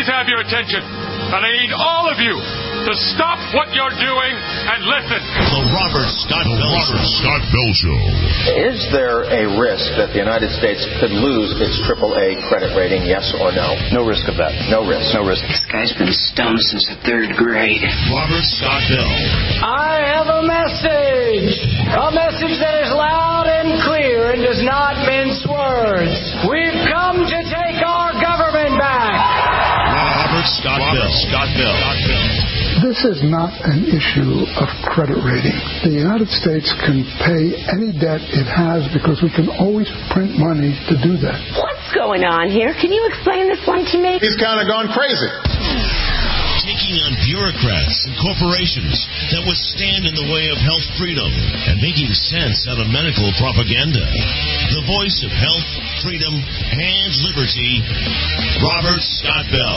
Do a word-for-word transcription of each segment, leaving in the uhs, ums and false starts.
please have your attention. And I need all of you to stop what you're doing and listen. The Robert Scott Bell, Robert Scott Bell Show. Is there a risk that the United States could lose its triple A credit rating, yes or no? No risk of that. No risk. No risk. This guy's been stoned since the third grade. Robert Scott Bell. I have a message. A message that is loud and clear and does not mince words. We've come to take our government back. Robert Scott Bell. Scott Bell. Scott Bell. This is not an issue of credit rating. The United States can pay any debt it has because we can always print money to do that. What's going on here? Can you explain this one to me? He's kind of gone crazy. Taking on bureaucrats and corporations that would stand in the way of health freedom and making sense out of medical propaganda. The voice of health, freedom, and liberty, Robert Scott Bell.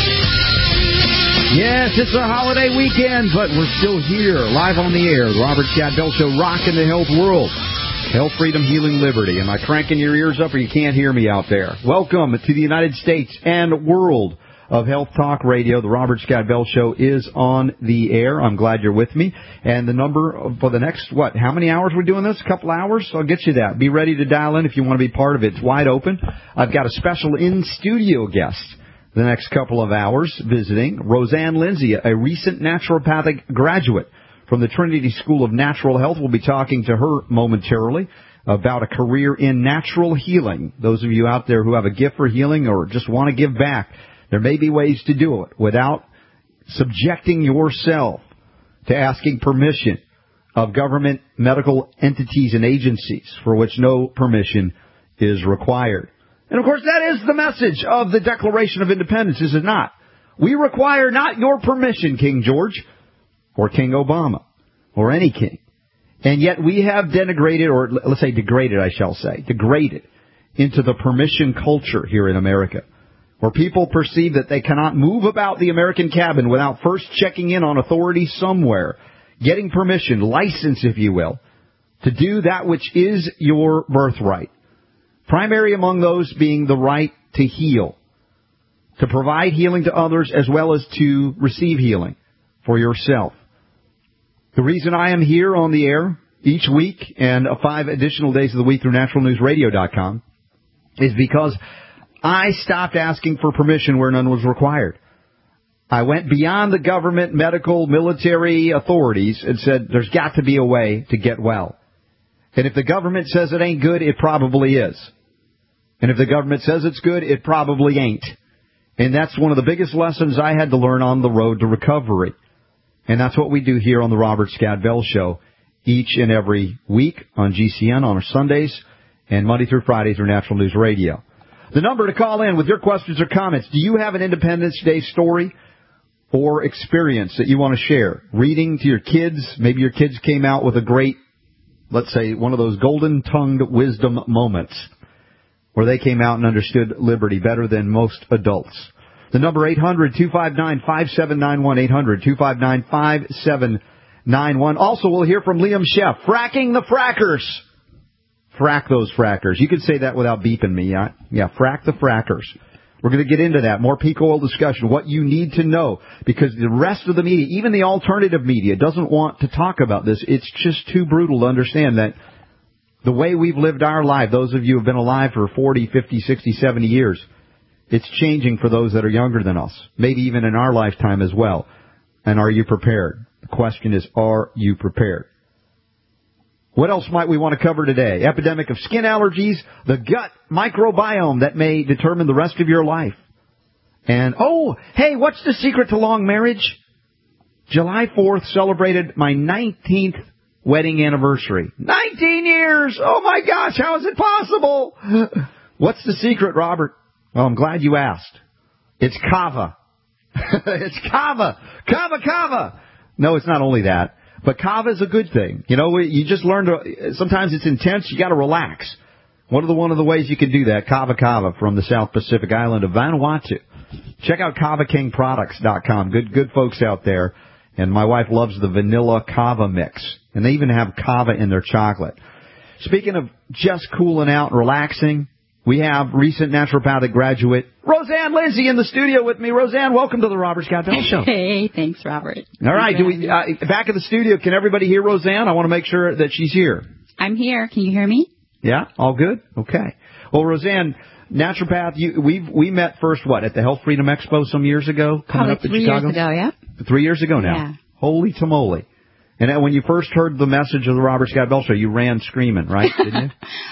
Yes, it's a holiday weekend, but we're still here, live on the air. The Robert Scott Bell Show, rocking the health world. Health, freedom, healing, liberty. Am I cranking your ears up or you can't hear me out there? Welcome to the United States and world of Health Talk Radio. The Robert Scott Bell Show is on the air. I'm glad you're with me. And the number for the next, what, how many hours we're doing this? A couple hours? I'll get you that. Be ready to dial in if you want to be part of it. It's wide open. I've got a special in-studio guest the next couple of hours visiting. Roseanne Lindsay, a recent naturopathic graduate from the Trinity School of Natural Health. We'll be talking to her momentarily about a career in natural healing. Those of you out there who have a gift for healing or just want to give back, there may be ways to do it without subjecting yourself to asking permission of government medical entities and agencies for which no permission is required. And, of course, that is the message of the Declaration of Independence, is it not? We require not your permission, King George, or King Obama, or any king. And yet we have denigrated, or let's say degraded, I shall say, degraded into the permission culture here in America, where people perceive that they cannot move about the American cabin without first checking in on authority somewhere, getting permission, license, if you will, to do that which is your birthright. Primary among those being the right to heal, to provide healing to others as well as to receive healing for yourself. The reason I am here on the air each week and five additional days of the week through natural news radio dot com is because I stopped asking for permission where none was required. I went beyond the government, medical, military authorities and said there's got to be a way to get well. And if the government says it ain't good, it probably is. And if the government says it's good, it probably ain't. And that's one of the biggest lessons I had to learn on the road to recovery. And that's what we do here on the Robert Scott Bell Show each and every week on G C N on our Sundays and Monday through Friday through Natural News Radio. The number to call in with your questions or comments. Do you have an Independence Day story or experience that you want to share? Reading to your kids. Maybe your kids came out with a great, let's say, one of those golden-tongued wisdom moments where they came out and understood liberty better than most adults. The number eight hundred two five nine five seven nine one, eight hundred two five nine five seven nine one. Also, we'll hear from Liam Sheff, fracking the frackers. Frack those frackers. You could say that without beeping me, yeah? Yeah, frack the frackers. We're going to get into that. More peak oil discussion, what you need to know, because the rest of the media, even the alternative media, doesn't want to talk about this. It's just too brutal to understand that the way we've lived our life, those of you who have been alive for forty, fifty, sixty, seventy years, it's changing for those that are younger than us, maybe even in our lifetime as well. And are you prepared? The question is, are you prepared? What else might we want to cover today? Epidemic of skin allergies, the gut microbiome that may determine the rest of your life. And, oh, hey, what's the secret to long marriage? July fourth celebrated my nineteenth wedding anniversary. nineteen years! Oh, my gosh, how is it possible? What's the secret, Robert? Well, I'm glad you asked. It's kava. It's kava. Kava, kava. No, it's not only that. But kava is a good thing. You know, you just learn to, sometimes it's intense, you got to relax. One of the one of the ways you can do that, Kava Kava from the South Pacific island of Vanuatu. Check out kava king products dot com. Good good folks out there. And my wife loves the vanilla kava mix. And they even have kava in their chocolate. Speaking of just cooling out and relaxing, We have recent naturopathic graduate Roseanne Lindsay in the studio with me. Roseanne, welcome to the Robert Scott Bell Show. Hey, thanks, Robert. All right, do we uh, back in the studio? Can everybody hear Roseanne? I want to make sure that she's here. I'm here. Can you hear me? Yeah, all good. Okay. Well, Roseanne, naturopath, you, we we met first what at the Health Freedom Expo some years ago, coming Probably up in three Chicago. years ago, yeah. Three years ago now. Yeah. Holy tamale. And when you first heard the message of the Robert Scott Bell Show, you ran screaming, right? Didn't you?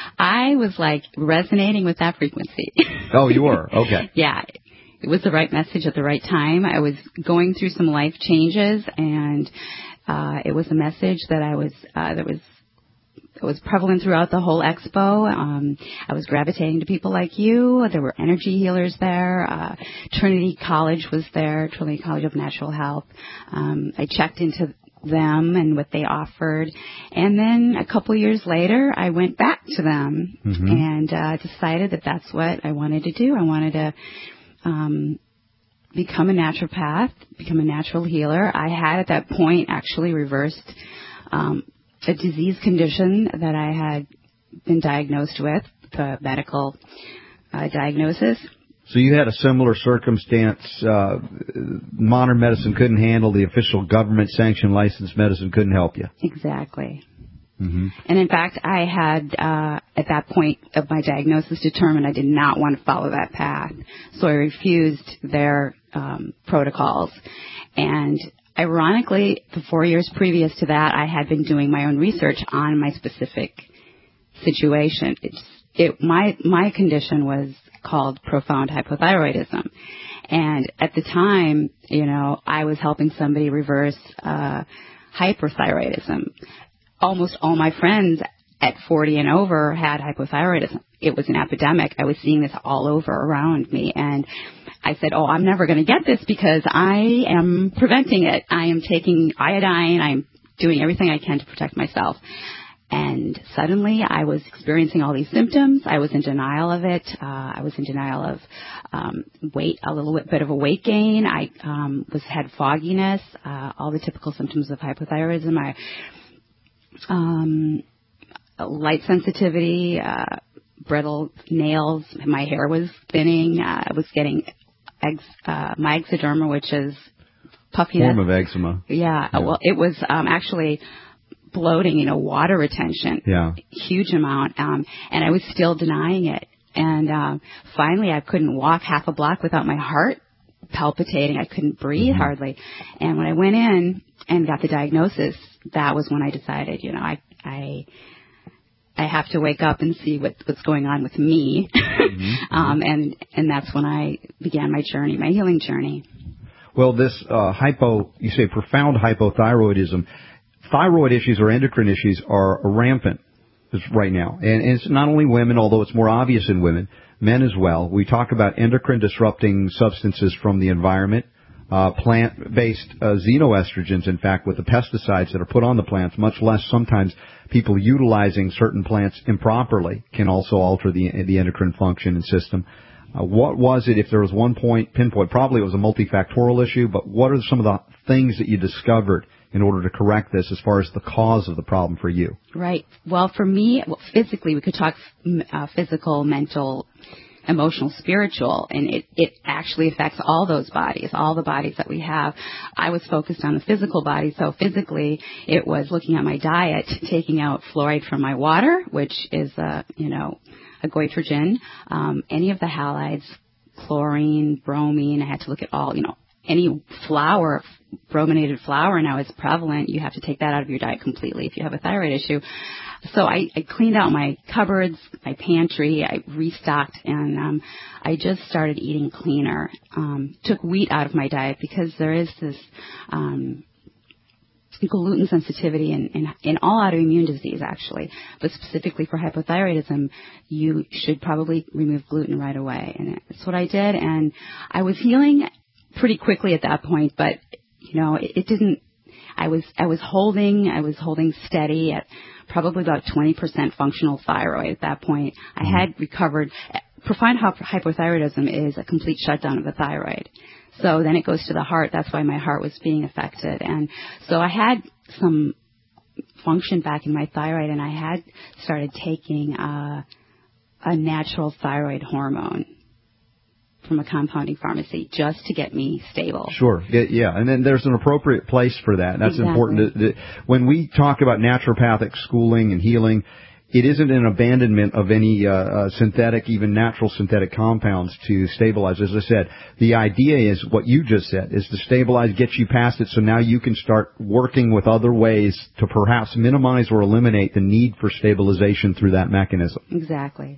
I was, like, resonating with that frequency. Oh, you were? Okay. Yeah. It was the right message at the right time. I was going through some life changes, and uh, it was a message that I was uh, that was it was prevalent throughout the whole expo. Um, I was gravitating to people like you. There were energy healers there. Uh, Trinity College was there, Trinity College of Natural Health. Um, I checked into them and what they offered. And then a couple years later, I went back to them mm-hmm. and uh, decided that that's what I wanted to do. I wanted to um, become a naturopath, become a natural healer. I had at that point actually reversed um, a disease condition that I had been diagnosed with, the medical uh, diagnosis. So you had a similar circumstance. Uh, modern medicine couldn't handle. The official government-sanctioned licensed medicine couldn't help you. Exactly. Mm-hmm. And in fact, I had, uh, at that point of my diagnosis, determined I did not want to follow that path. So I refused their um, protocols. And ironically, the four years previous to that, I had been doing my own research on my specific situation. It's, it, my, my condition was called profound hypothyroidism. And at the time, you know, I was helping somebody reverse uh, hyperthyroidism. Almost all my friends at forty and over had hypothyroidism. It was an epidemic. I was seeing this all over around me. And I said, oh, I'm never going to get this because I am preventing it. I am taking iodine. I'm doing everything I can to protect myself. And suddenly I was experiencing all these symptoms. I was in denial of it. Uh, I was in denial of um, weight, a little bit, bit of a weight gain. I um, was had fogginess, uh, all the typical symptoms of hypothyroidism. I, um, light sensitivity, uh, brittle nails. My hair was thinning. Uh, I was getting ex, uh, myxoderma, which is puffiness. Form of eczema. Yeah. yeah. Well, it was um, actually bloating, you know, water retention, yeah, huge amount, um, and I was still denying it. And um, finally, I couldn't walk half a block without my heart palpitating. I couldn't breathe mm-hmm. hardly. And when I went in and got the diagnosis, that was when I decided, you know, I I I have to wake up and see what, what's going on with me. mm-hmm. um, and and that's when I began my journey, my healing journey. Well, this uh, hypo, you say profound hypothyroidism. Thyroid issues or endocrine issues are rampant right now. And it's not only women, although it's more obvious in women, men as well. We talk about endocrine disrupting substances from the environment, uh, plant-based uh, xenoestrogens, in fact, with the pesticides that are put on the plants, much less sometimes people utilizing certain plants improperly can also alter the, the endocrine function and system. Uh, what was it, if there was one point, pinpoint, probably it was a multifactorial issue, but what are some of the things that you discovered in order to correct this as far as the cause of the problem for you? Right. Well, for me, well, physically, we could talk uh, physical, mental, emotional, spiritual, and it, it actually affects all those bodies, all the bodies that we have. I was focused on the physical body, so physically it was looking at my diet, taking out fluoride from my water, which is, a, you know, a goitrogen, um, any of the halides, chlorine, bromine. I had to look at all, you know, any flour, brominated flour now is prevalent. You have to take that out of your diet completely if you have a thyroid issue. So I, I cleaned out my cupboards, my pantry, I restocked, and um, I just started eating cleaner. Um, took wheat out of my diet because there is this um, gluten sensitivity in, in, in all autoimmune disease, actually. But specifically for hypothyroidism, you should probably remove gluten right away. And that's what I did. And I was healing pretty quickly at that point, but, you know, it, it didn't, I was, I was holding, I was holding steady at probably about twenty percent functional thyroid at that point. I had recovered. Profound hypothyroidism is a complete shutdown of the thyroid. So then it goes to the heart. That's why my heart was being affected. And so I had some function back in my thyroid, and I had started taking uh, a natural thyroid hormone from a compounding pharmacy just to get me stable. Sure. Yeah, and then there's an appropriate place for that. That's exactly. important. To, to, when we talk about naturopathic schooling and healing, it isn't an abandonment of any uh, uh, synthetic, even natural synthetic compounds to stabilize. As I said, the idea is what you just said, is to stabilize, get you past it, so now you can start working with other ways to perhaps minimize or eliminate the need for stabilization through that mechanism. Exactly.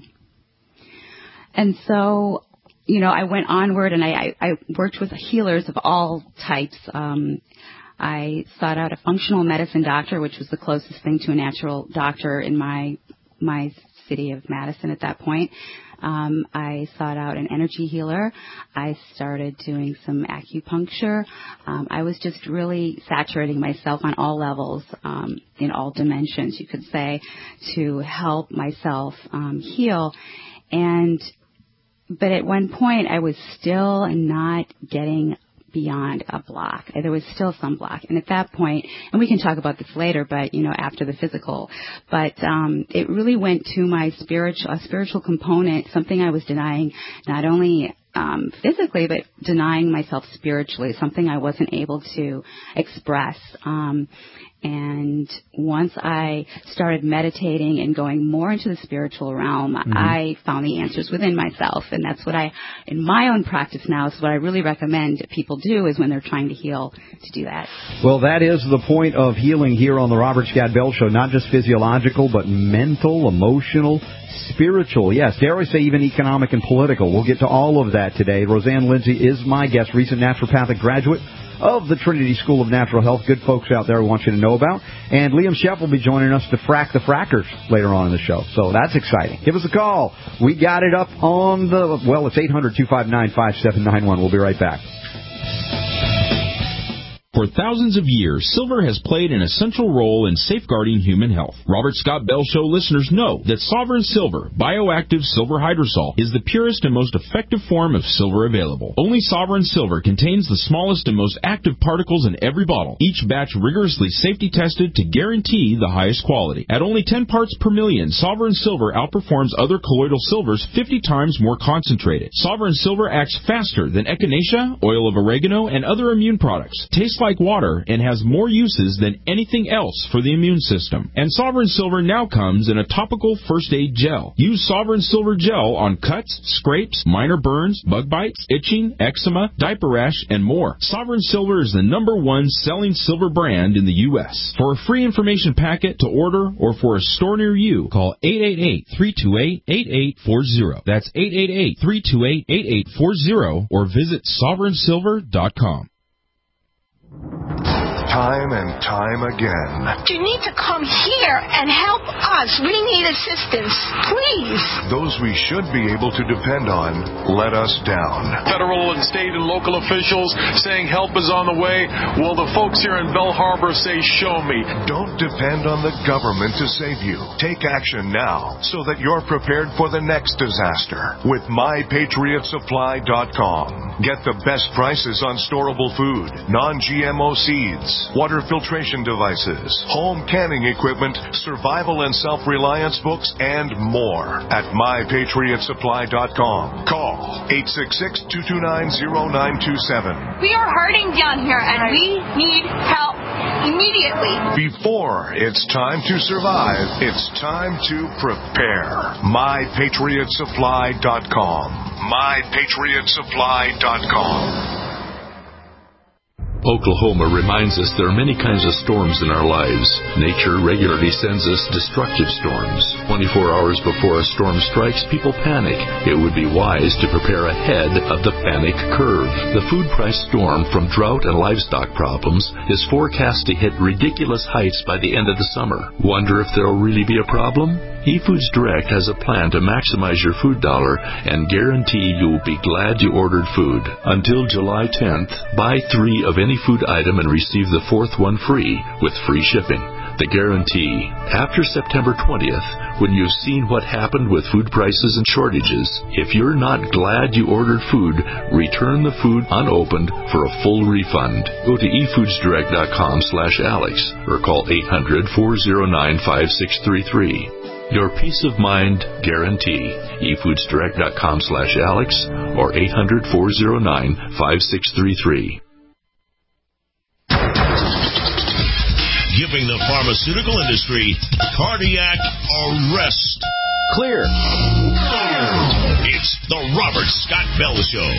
And so, you know, I went onward and I, I, I worked with healers of all types. Um, I sought out a functional medicine doctor, which was the closest thing to a natural doctor in my my city of Madison at that point. Um, I sought out an energy healer. I started doing some acupuncture. Um, I was just really saturating myself on all levels, um, in all dimensions, you could say, to help myself um, heal. And but at one point, I was still not getting beyond a block. There was still some block. And at that point, and we can talk about this later, but, you know, after the physical, but um, it really went to my spiritual, a spiritual component, something I was denying not only um, physically, but denying myself spiritually, something I wasn't able to express. Um, and once I started meditating and going more into the spiritual realm, mm-hmm. I found the answers within myself. And that's what I, in my own practice now, is what I really recommend people do is when they're trying to heal, to do that. Well, that is the point of healing here on the Robert Scott Bell Show, not just physiological, but mental, emotional, spiritual, yes, dare I say even economic and political. We'll get to all of that today. Roseanne Lindsay is my guest, recent naturopathic graduate of the Trinity School of Natural Health. Good folks out there we want you to know about. And Liam Sheff will be joining us to frack the frackers later on in the show. So that's exciting. Give us a call. We got it up on the, well, it's eight hundred, two five nine, five seven nine one. We'll be right back. For thousands of years, silver has played an essential role in safeguarding human health. Robert Scott Bell Show listeners know that Sovereign Silver, bioactive silver hydrosol, is the purest and most effective form of silver available. Only Sovereign Silver contains the smallest and most active particles in every bottle, each batch rigorously safety tested to guarantee the highest quality. At only ten parts per million, Sovereign Silver outperforms other colloidal silvers fifty times more concentrated. Sovereign Silver acts faster than echinacea, oil of oregano, and other immune products. Tastes like water and has more uses than anything else for the immune system. And Sovereign Silver now comes in a topical first aid gel. Use Sovereign Silver gel on cuts, scrapes, minor burns, bug bites, itching, eczema, diaper rash, and more. Sovereign Silver is the number one selling silver brand in the U S For a free information packet to order or for a store near you, call eight eight eight, three two eight, eight eight four zero. That's eight eight eight, three two eight, eight eight four zero or visit sovereign silver dot com. Time and time again. You need to come here and help us. We need assistance. Please. Those we should be able to depend on let us down. Federal and state and local officials saying help is on the way. Well, the folks here in Bell Harbor say, show me. Don't depend on the government to save you. Take action now so that you're prepared for the next disaster with my patriot supply dot com. Get the best prices on storable food, non-G M O seeds, water filtration devices, home canning equipment, survival and self-reliance books, and more at my patriot supply dot com. Call eight six six, two two nine, zero nine two seven. We are hurting down here, and we need help immediately. Before it's time to survive, it's time to prepare. my patriot supply dot com. my patriot supply dot com. Oklahoma reminds us there are many kinds of storms in our lives. Nature regularly sends us destructive storms. twenty-four hours before a storm strikes, people panic. It would be wise to prepare ahead of the panic curve. The food price storm from drought and livestock problems is forecast to hit ridiculous heights by the end of the summer. Wonder if there will really be a problem? eFoods Direct has a plan to maximize your food dollar and guarantee you will be glad you ordered food. Until July tenth, buy three of any food item and receive the fourth one free with free shipping. The guarantee. After September twentieth, when you've seen what happened with food prices and shortages, if you're not glad you ordered food, return the food unopened for a full refund. Go to e foods direct dot com slash Alex or call eight hundred, four oh nine, five six three three. Your peace of mind guarantee. e foods direct dot com slash Alex or eight hundred, four oh nine, five six three three. Giving the pharmaceutical industry cardiac arrest. Clear. It's the Robert Scott Bell Show.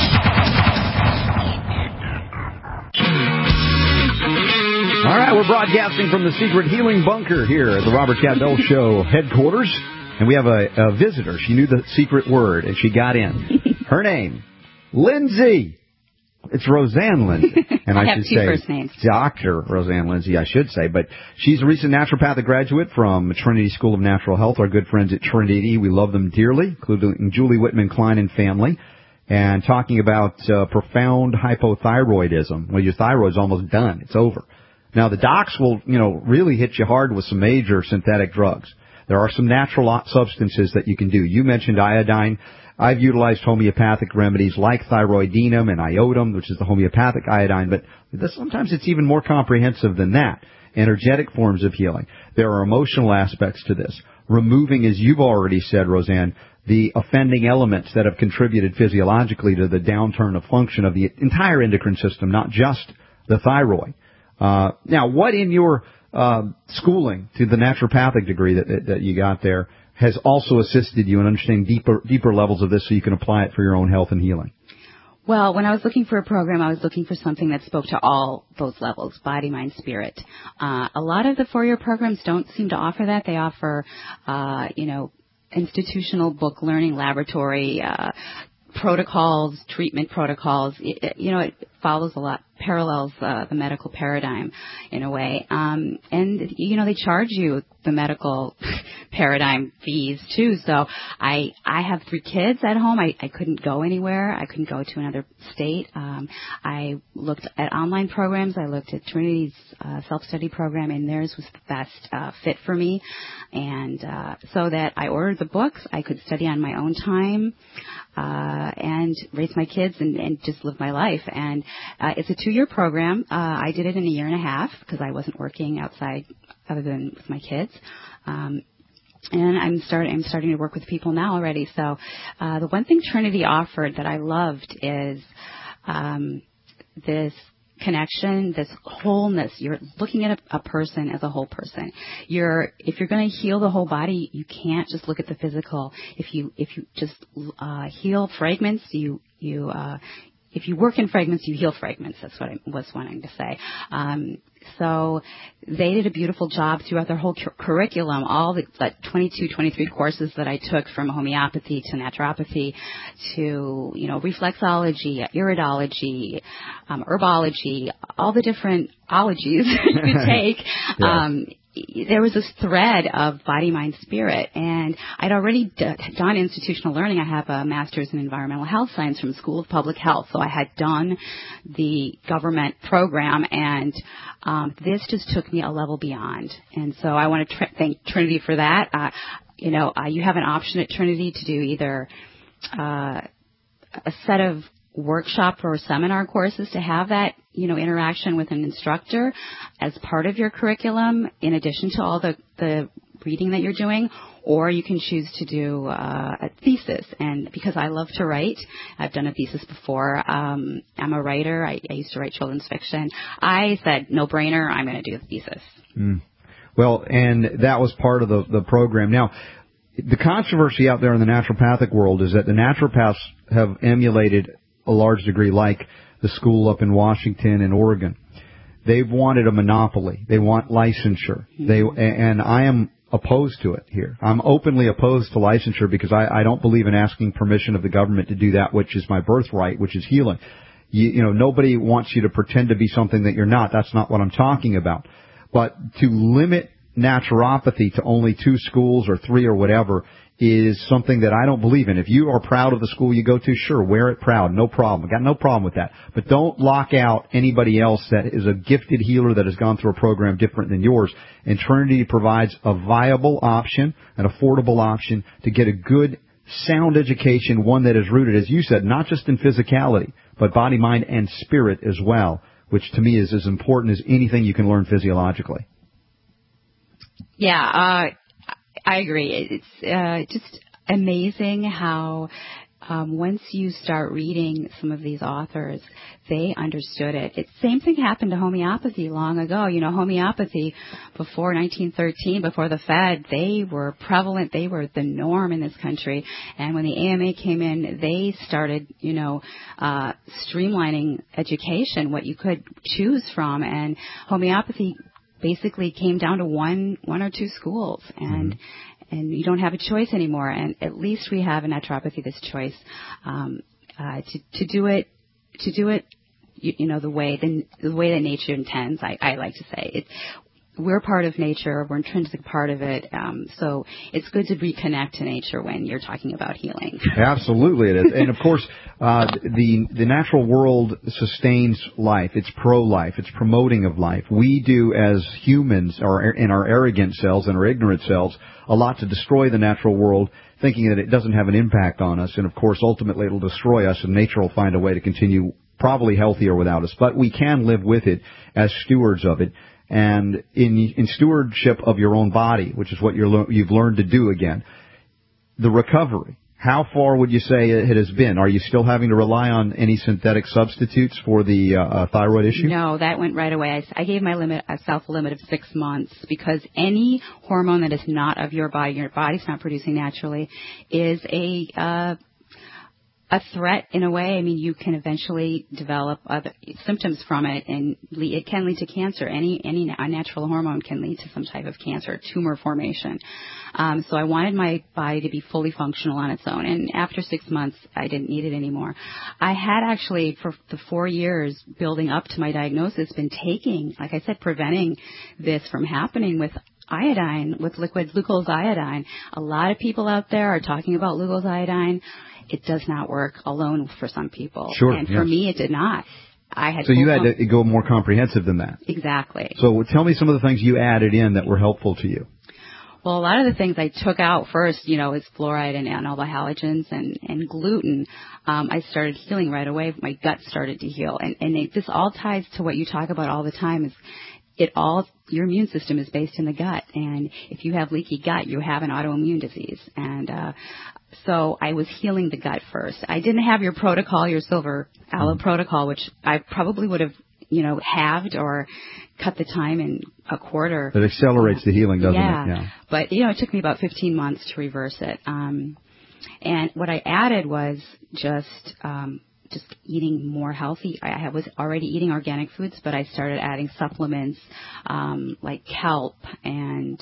All right, we're broadcasting from the Secret Healing Bunker here at the Robert Scott Bell Show headquarters. And we have a, a visitor. She knew the secret word, and she got in. Her name, Lindsay. It's Roseanne Lindsay. And I, I have should two say first names. Doctor Roseanne Lindsay, I should say. But she's a recent naturopathic graduate from Trinity School of Natural Health, our good friends at Trinity. We love them dearly, including Julie Whitman Klein and family. And talking about uh, profound hypothyroidism. Well, your thyroid's almost done. It's over. Now, the docs will, you know, really hit you hard with some major synthetic drugs. There are some natural substances that you can do. You mentioned iodine. I've utilized homeopathic remedies like thyroidinum and iodum, which is the homeopathic iodine, but this, sometimes it's even more comprehensive than that. Energetic forms of healing. There are emotional aspects to this. Removing, as you've already said, Roseanne, the offending elements that have contributed physiologically to the downturn of function of the entire endocrine system, not just the thyroid. Uh, now, what in your uh, schooling to the naturopathic degree that, that, that you got there has also assisted you in understanding deeper deeper levels of this so you can apply it for your own health and healing? Well, when I was looking for a program, I was looking for something that spoke to all those levels, body, mind, spirit. Uh, a lot of the four-year programs don't seem to offer that. They offer, uh, you know, institutional book learning, laboratory, uh, protocols, treatment protocols. It, you know, it follows a lot, parallels uh, the medical paradigm in a way. Um, and, you know, they charge you the medical paradigm fees, too. So I I have three kids at home. I, I couldn't go anywhere. I couldn't go to another state. Um, I looked at online programs. I looked at Trinity's uh, self-study program, and theirs was the best uh, fit for me. And uh, so that I ordered the books. I could study on my own time uh, and raise my kids and, and just live my life. And uh, it's a two-year program. Uh, I did it in a year and a half because I wasn't working outside other than with my kids. Um, and I'm start I'm starting to work with people now already. So uh, the one thing Trinity offered that I loved is um, this connection, this wholeness. You're looking at a, a person as a whole person. You're if you're going to heal the whole body, you can't just look at the physical. If you if you just uh, heal fragments, you you uh, if you work in fragments, you heal fragments. That's what I was wanting to say. Um, so they did a beautiful job throughout their whole cu- curriculum, all the like, twenty-two, twenty-three courses that I took from homeopathy to naturopathy to, you know, reflexology, iridology, um, herbology, all the different ologies you could take. Yeah. Um, there was this thread of body, mind, spirit, and I'd already d- done institutional learning. I have a master's in environmental health science from School of Public Health, so I had done the government program, and um, this just took me a level beyond. And so I want to tr- thank Trinity for that. Uh, you know, uh, you have an option at Trinity to do either uh, a set of workshop or seminar courses to have that, you know, interaction with an instructor as part of your curriculum in addition to all the, the reading that you're doing, or you can choose to do uh, a thesis. And because I love to write, I've done a thesis before. Um, I'm a writer. I, I used to write children's fiction. I said, no brainer, I'm going to do a thesis. Mm. Well, and that was part of the, the program. Now, the controversy out there in the naturopathic world is that the naturopaths have emulated a large degree like the school up in Washington and Oregon. They've wanted a monopoly. They want licensure. Mm-hmm. They and I am opposed to it here. I'm openly opposed to licensure because I, I don't believe in asking permission of the government to do that which is my birthright, which is healing. You, you know, nobody wants you to pretend to be something that you're not. That's not what I'm talking about. But to limit naturopathy to only two schools or three or whatever is something that I don't believe in. If you are proud of the school you go to, sure, wear it proud. No problem. I got no problem with that. But don't lock out anybody else that is a gifted healer that has gone through a program different than yours. And Trinity provides a viable option, an affordable option to get a good, sound education, one that is rooted, as you said, not just in physicality, but body, mind, and spirit as well, which to me is as important as anything you can learn physiologically. Yeah, uh, I agree. It's uh, just amazing how um, once you start reading some of these authors, they understood it. It same thing happened to homeopathy long ago. You know, homeopathy before nineteen thirteen, before the Fed, they were prevalent. They were the norm in this country. And when the A M A came in, they started, you know, uh, streamlining education, what you could choose from. And homeopathy basically came down to one, one or two schools, and mm-hmm. and you don't have a choice anymore. And at least we have in naturopathy this choice um, uh, to to do it to do it, you, you know, the way the, the way that nature intends. I, I like to say it. We're part of nature. We're intrinsic part of it. Um, so it's good to reconnect to nature when you're talking about healing. Absolutely, it is. And of course, uh, the the natural world sustains life. It's pro-life. It's promoting of life. We do as humans, or in our arrogant selves and our ignorant selves, a lot to destroy the natural world, thinking that it doesn't have an impact on us. And of course, ultimately, it'll destroy us, and nature will find a way to continue probably healthier without us. But we can live with it as stewards of it. And in, in stewardship of your own body, which is what you're, you've learned to do again, the recovery, how far would you say it has been? Are you still having to rely on any synthetic substitutes for the uh, thyroid issue? No, that went right away. I, I gave my limit, myself a limit of six months because any hormone that is not of your body, your body's not producing naturally, is a uh, a threat in a way. I mean, you can eventually develop other symptoms from it, and it can lead to cancer. Any any unnatural hormone can lead to some type of cancer, tumor formation. Um, so I wanted my body to be fully functional on its own, and after six months, I didn't need it anymore. I had actually, for the four years building up to my diagnosis, been taking, like I said, preventing this from happening with iodine, with liquid Lugol's iodine. A lot of people out there are talking about Lugol's iodine. It does not work alone for some people. Sure. And for yes. me, it did not. I had. So you had to go more comprehensive than that. Exactly. So tell me some of the things you added in that were helpful to you. Well, a lot of the things I took out first, you know, is fluoride and, and all the halogens and, and gluten. Um, I started healing right away. My gut started to heal. And, and it, this all ties to what you talk about all the time is it all, your immune system is based in the gut. And if you have leaky gut, you have an autoimmune disease. And, uh, so I was healing the gut first. I didn't have your protocol, your silver aloe mm-hmm. protocol, which I probably would have, you know, halved or cut the time in a quarter. It accelerates the healing, doesn't yeah. it? Yeah. But, you know, it took me about fifteen months to reverse it. Um, and what I added was just, um, just eating more healthy. I was already eating organic foods, but I started adding supplements, um, like kelp and,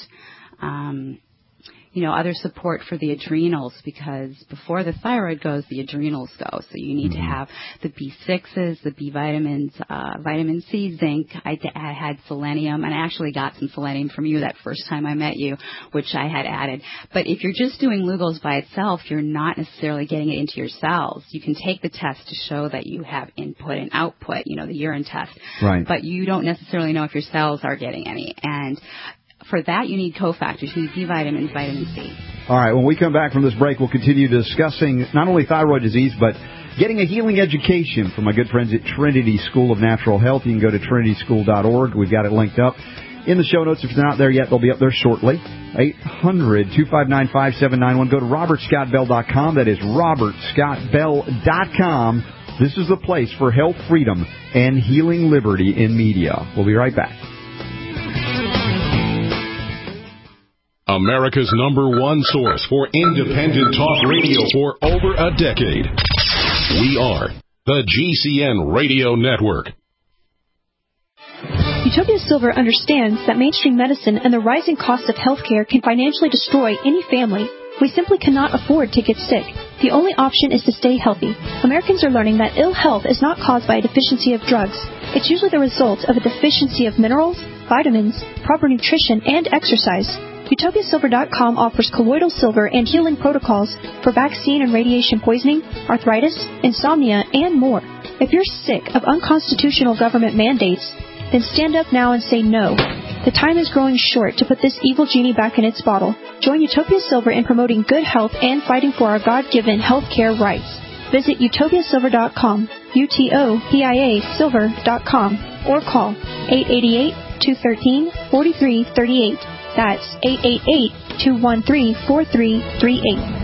um, you know, other support for the adrenals, because before the thyroid goes, the adrenals go. So you need mm-hmm. to have the B sixes, the B vitamins, uh, vitamin C, zinc. I, d- I had selenium, and I actually got some selenium from you that first time I met you, which I had added. But if you're just doing Lugol's by itself, you're not necessarily getting it into your cells. You can take the test to show that you have input and output, you know, the urine test. Right. But you don't necessarily know if your cells are getting any. And for that, you need cofactors. You need B vitamins, vitamin C. All right. When we come back from this break, we'll continue discussing not only thyroid disease, but getting a healing education from my good friends at Trinity School of Natural Health. You can go to trinity school dot org. We've got it linked up in the show notes. If you're not there yet, they'll be up there shortly. eight hundred, two five nine, five seven nine one. Go to robert scott bell dot com. That is robert scott bell dot com. This is the place for health freedom and healing liberty in media. We'll be right back. America's number one source for independent talk radio for over a decade. We are the G C N Radio Network. Utopia Silver understands that mainstream medicine and the rising cost of healthcare can financially destroy any family. We simply cannot afford to get sick. The only option is to stay healthy. Americans are learning that ill health is not caused by a deficiency of drugs. It's usually the result of a deficiency of minerals, vitamins, proper nutrition, and exercise. Utopia Silver dot com offers colloidal silver and healing protocols for vaccine and radiation poisoning, arthritis, insomnia, and more. If you're sick of unconstitutional government mandates, then stand up now and say no. The time is growing short to put this evil genie back in its bottle. Join Utopia Silver in promoting good health and fighting for our God-given health care rights. Visit Utopia Silver dot com, U T O P I A Silver dot com, or call eight eight eight, two one three, four three three eight. That's eight eight eight, two one three, four three three eight.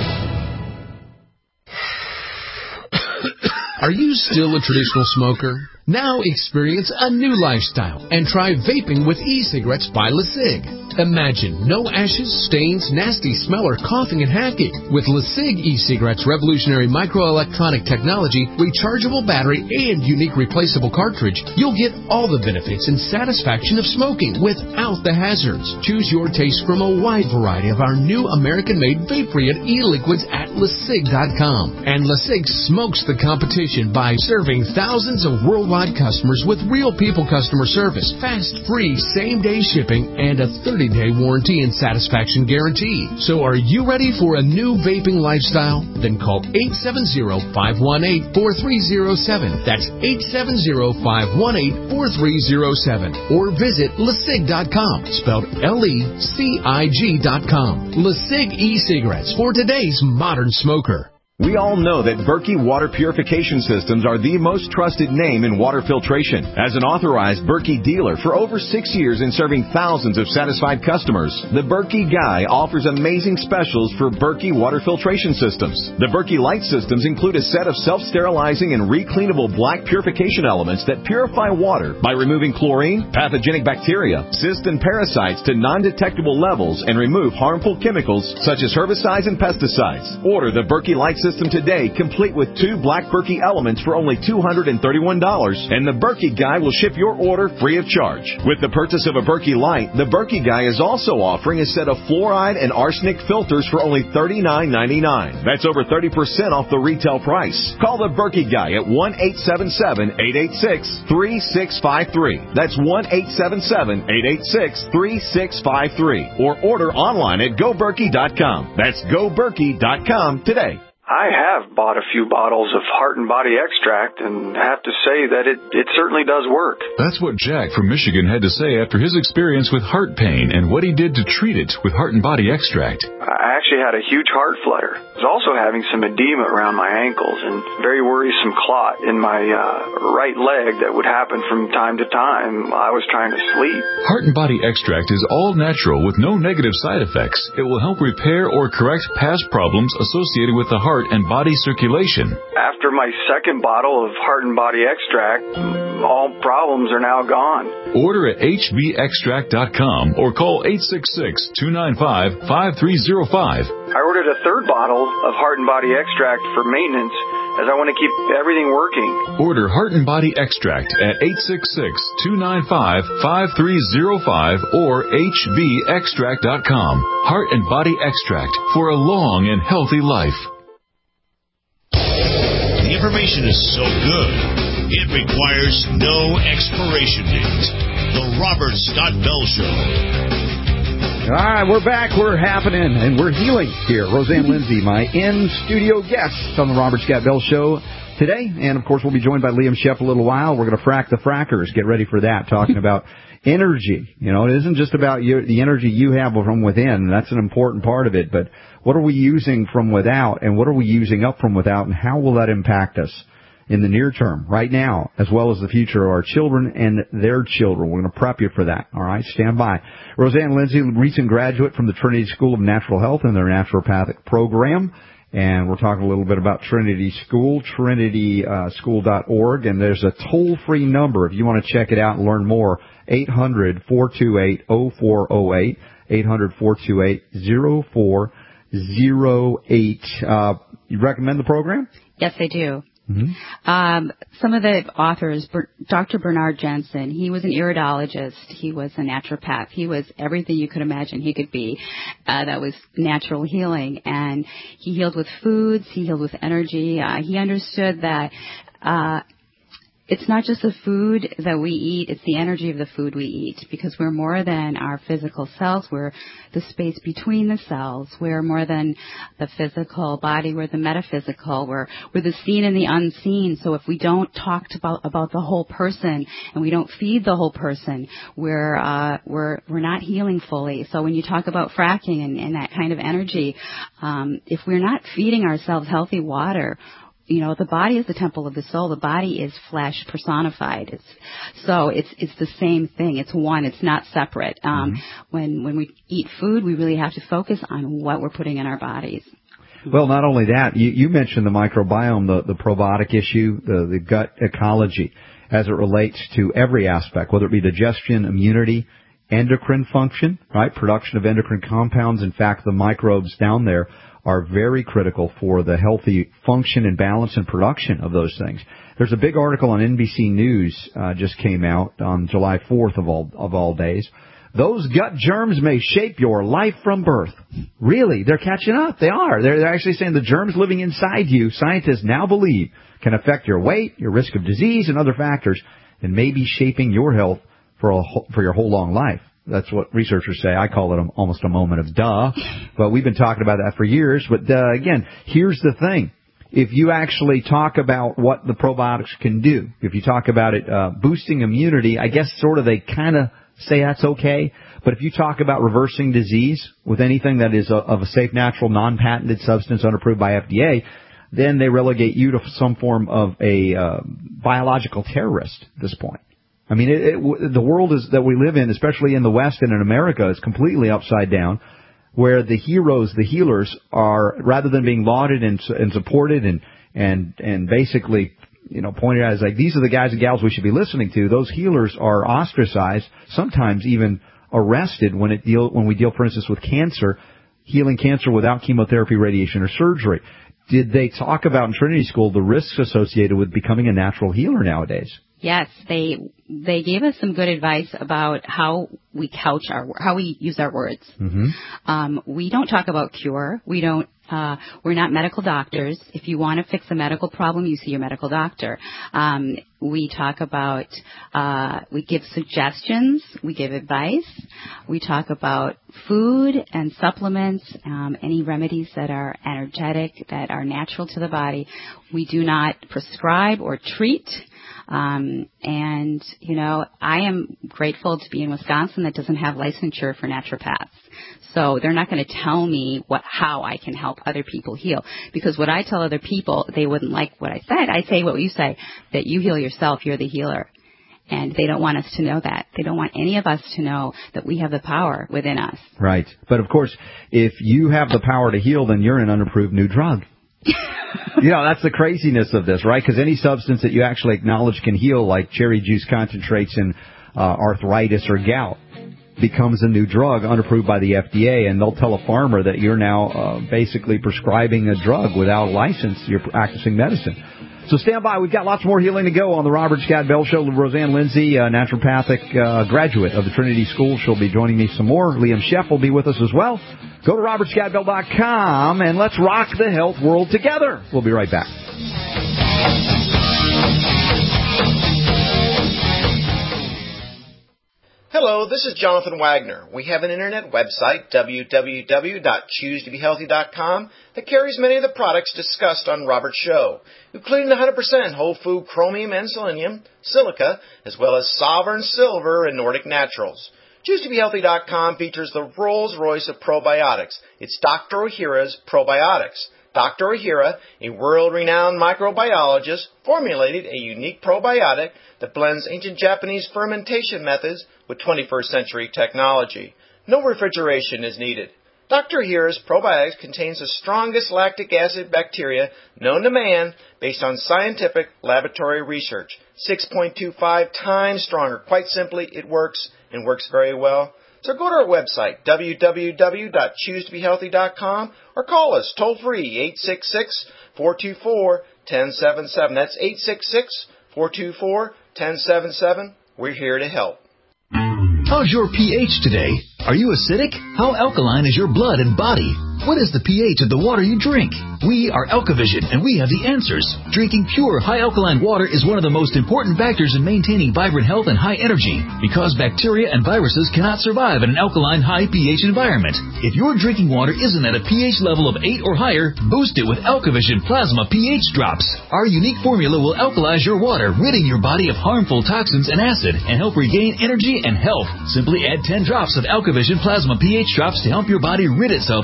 Are you still a traditional smoker? Now experience a new lifestyle and try vaping with e-cigarettes by LeSig. Imagine no ashes, stains, nasty smell, or coughing and hacking. With LeSig e-cigarettes' revolutionary microelectronic technology, rechargeable battery, and unique replaceable cartridge, you'll get all the benefits and satisfaction of smoking without the hazards. Choose your taste from a wide variety of our new American-made vape-free e-liquids at LeSig dot com. And LeSig smokes the competition by serving thousands of worldwide customers with real people customer service, fast, free, same-day shipping, and a thirty-day warranty and satisfaction guarantee. So are you ready for a new vaping lifestyle? Then call eight seven zero, five one eight, four three zero seven. That's eight seven zero, five one eight, four three zero seven. Or visit LeSig dot com, spelled L E C I G dot com. LeSig e-cigarettes for today's modern smoker. We all know that Berkey Water Purification Systems are the most trusted name in water filtration. As an authorized Berkey dealer for over six years and serving thousands of satisfied customers, the Berkey Guy offers amazing specials for Berkey Water Filtration Systems. The Berkey Light Systems include a set of self-sterilizing and recleanable black purification elements that purify water by removing chlorine, pathogenic bacteria, cysts, and parasites to non-detectable levels and remove harmful chemicals such as herbicides and pesticides. Order the Berkey Light System today, complete with two black Berkey elements for only two hundred thirty-one dollars, and the Berkey Guy will ship your order free of charge. With the purchase of a Berkey Light, the Berkey Guy is also offering a set of fluoride and arsenic filters for only thirty-nine ninety-nine. That's over thirty percent off the retail price. Call the Berkey Guy at one eight seven seven, eight eight six, three six five three. That's one eight seven seven, eight eight six, three six five three. Or order online at go berkey dot com. That's go berkey dot com today. I have bought a few bottles of Heart and Body Extract and have to say that it, it certainly does work. That's what Jack from Michigan had to say after his experience with heart pain and what he did to treat it with Heart and Body Extract. I actually had a huge heart flutter. I was also having some edema around my ankles and very worrisome clot in my uh, right leg that would happen from time to time while I was trying to sleep. Heart and Body Extract is all natural with no negative side effects. It will help repair or correct past problems associated with the heart and body circulation. After my second bottle of Heart and Body Extract, all problems are now gone. Order at H B extract dot com or call eight six six, two nine five, five three zero five. I ordered a third bottle of Heart and Body Extract for maintenance as I want to keep everything working. Order Heart and Body Extract at eight six six, two nine five, five three zero five or H B extract dot com. Heart and Body Extract for a long and healthy life. The information is so good, it requires no expiration date. The Robert Scott Bell Show. All right, we're back. We're happening, and we're healing here. Roseanne Lindsay, my in-studio guest on the Robert Scott Bell Show today. And, of course, we'll be joined by Liam Sheff a little while. We're going to frack the frackers. Get ready for that, talking about energy. You know, it isn't just about your, the energy you have from within. That's an important part of it. But what are we using from without, and what are we using up from without, and how will that impact us in the near term, right now, as well as the future of our children and their children? We're going to prep you for that. All right, stand by. Roseanne Lindsay, recent graduate from the Trinity School of Natural Health and their naturopathic program. And we're talking a little bit about Trinity School, trinity school dot org. And there's a toll-free number if you want to check it out and learn more, eight hundred, four two eight, oh four oh eight, eight hundred, four two eight, oh four oh eight. Uh, you recommend the program? Yes, I do. Mm-hmm. Um, some of the authors, Doctor Bernard Jensen, he was an iridologist. He was a naturopath. He was everything you could imagine he could be. Uh, that was natural healing. And he healed with foods. He healed with energy. Uh, he understood that uh, it's not just the food that we eat, it's the energy of the food we eat, because we're more than our physical cells. We're the space between the cells. We're more than the physical body. We're the metaphysical. We're, we're the seen and the unseen. So if we don't talk about, about the whole person and we don't feed the whole person, we're, uh, we're, we're not healing fully. So when you talk about fracking and, and that kind of energy, um, if we're not feeding ourselves healthy water, you know, the body is the temple of the soul. The body is flesh personified. It's, so it's it's the same thing. It's one. It's not separate. Um, mm-hmm. When when we eat food, we really have to focus on what we're putting in our bodies. Well, not only that, you, you mentioned the microbiome, the, the probiotic issue, the, the gut ecology, as it relates to every aspect, whether it be digestion, immunity, endocrine function, right, production of endocrine compounds. In fact, the microbes down there are very critical for the healthy function and balance and production of those things. There's a big article on N B C News uh, just came out on July fourth of all of all days. Those gut germs may shape your life from birth. Really, they're catching up. They are. They're, they're actually saying the germs living inside you, scientists now believe, can affect your weight, your risk of disease, and other factors, and may be shaping your health for a, for your whole long life. That's what researchers say. I call it a, almost a moment of duh. But we've been talking about that for years. But uh, again, here's the thing. If you actually talk about what the probiotics can do, if you talk about it uh, boosting immunity, I guess sort of they kind of say that's okay. But if you talk about reversing disease with anything that is a, of a safe, natural, non-patented substance unapproved by F D A, then they relegate you to some form of a uh, biological terrorist at this point. I mean, it, it, the world is, that we live in, especially in the West and in America, is completely upside down, where the heroes, the healers, are, rather than being lauded and, and supported and, and, and basically, you know, pointed out as like, these are the guys and gals we should be listening to, those healers are ostracized, sometimes even arrested when it deal, when we deal, for instance, with cancer, healing cancer without chemotherapy, radiation, or surgery. Did they talk about in Trinity School the risks associated with becoming a natural healer nowadays? Yes, they they gave us some good advice about how we couch our how we use our words. Mm-hmm. Um, we don't talk about cure. We don't. Uh, we're not medical doctors. If you want to fix a medical problem, you see your medical doctor. Um, we talk about. Uh, we give suggestions. We give advice. We talk about food and supplements. Um, any remedies that are energetic, that are natural to the body. We do not prescribe or treat. Um, and, you know, I am grateful to be in Wisconsin that doesn't have licensure for naturopaths. So they're not going to tell me what, how I can help other people heal. Because what I tell other people, they wouldn't like what I said. I say what you say, that you heal yourself, you're the healer. And they don't want us to know that. They don't want any of us to know that we have the power within us. Right. But, of course, if you have the power to heal, then you're an unapproved new drug. You know, that's the craziness of this, right? Because any substance that you actually acknowledge can heal, like cherry juice concentrates in uh, arthritis or gout, becomes a new drug unapproved by the F D A, and they'll tell a farmer that you're now uh, basically prescribing a drug without a license. You're practicing medicine. So stand by. We've got lots more healing to go on the Robert Scott Bell Show. Roseanne Lindsay, a naturopathic uh, graduate of the Trinity School, she'll be joining me some more. Liam Sheff will be with us as well. Go to robert scott bell dot com and let's rock the health world together. We'll be right back. Hello, this is Jonathan Wagner. We have an internet website, w w w dot choose to be healthy dot com, that carries many of the products discussed on Robert's show, including one hundred percent whole food chromium and selenium, silica, as well as Sovereign Silver and Nordic Naturals. choose to be healthy dot com features the Rolls-Royce of probiotics. It's Doctor Ohhira's Probiotics. Doctor Ohhira, a world-renowned microbiologist, formulated a unique probiotic that blends ancient Japanese fermentation methods with twenty-first century technology. No refrigeration is needed. Doctor Ohhira's Probiotics contains the strongest lactic acid bacteria known to man based on scientific laboratory research. six point two five times stronger. Quite simply, it works and works very well. So go to our website, w w w dot choose to be healthy dot com, or call us toll-free, eight six six, four two four, one zero seven seven. That's eight six six, four two four, one zero seven seven. We're here to help. How's your pH today? Are you acidic? How alkaline is your blood and body? What is the pH of the water you drink? We are Alkavision, and we have the answers. Drinking pure, high-alkaline water is one of the most important factors in maintaining vibrant health and high energy, because bacteria and viruses cannot survive in an alkaline, high pH environment. If your drinking water isn't at a pH level of eight or higher, boost it with Alkavision Plasma pH Drops. Our unique formula will alkalize your water, ridding your body of harmful toxins and acid, and help regain energy and health. Simply add ten drops of Alkavision Plasma pH Drops to help your body rid itself of acidic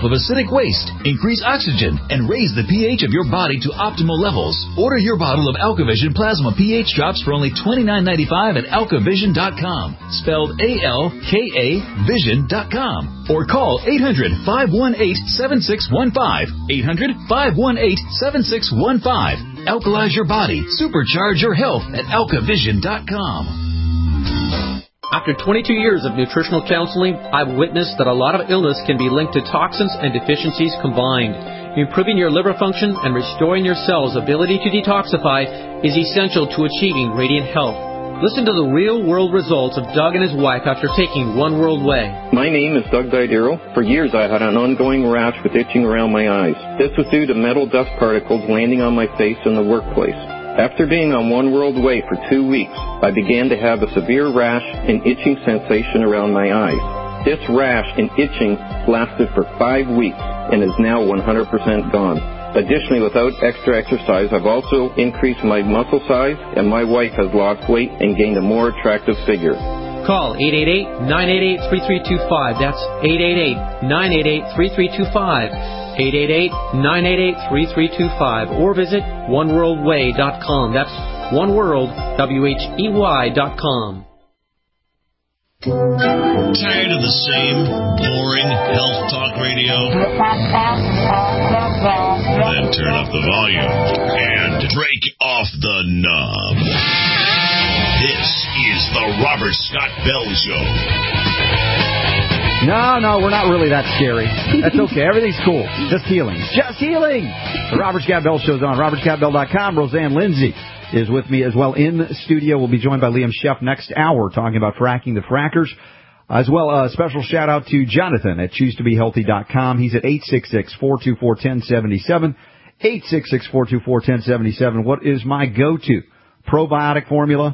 organic waste, increase oxygen, and raise the pH of your body to optimal levels. Order your bottle of AlkaVision Plasma pH drops for only twenty-nine ninety-five at alka vision dot com, spelled A L K A vision dot com, or call eight hundred, five one eight, seven six one five, eight hundred, five one eight, seven six one five. Alkalize your body, supercharge your health at alka vision dot com. After twenty-two years of nutritional counseling, I've witnessed that a lot of illness can be linked to toxins and deficiencies combined. Improving your liver function and restoring your cells' ability to detoxify is essential to achieving radiant health. Listen to the real-world results of Doug and his wife after taking One World Way. My name is Doug Didero. For years I had an ongoing rash with itching around my eyes. This was due to metal dust particles landing on my face in the workplace. After being on One World Way for two weeks, I began to have a severe rash and itching sensation around my eyes. This rash and itching lasted for five weeks and is now one hundred percent gone. Additionally, without extra exercise, I've also increased my muscle size, and my wife has lost weight and gained a more attractive figure. Call eight eight eight, nine eight eight, three three two five. That's eight eight eight, nine eight eight, three three two five. eight eight eight, nine eight eight, three three two five. Or visit one world way dot com. That's oneworld, W H E Y dot com. Tired of the same boring health talk radio? Then turn up the volume and break off the knob. This is the Robert Scott Bell Show. No, no, we're not really that scary. That's okay. Everything's cool. Just healing. Just healing. The Robert Scott Bell Show's on robert scott bell dot com. Roseanne Lindsay is with me as well in the studio. We'll be joined by Liam Sheff next hour talking about fracking the frackers. As well, a special shout-out to Jonathan at choose to be healthy dot com. He's at eight six six, four two four, one zero seven seven. eight six six, four two four, one zero seven seven. What is my go-to probiotic formula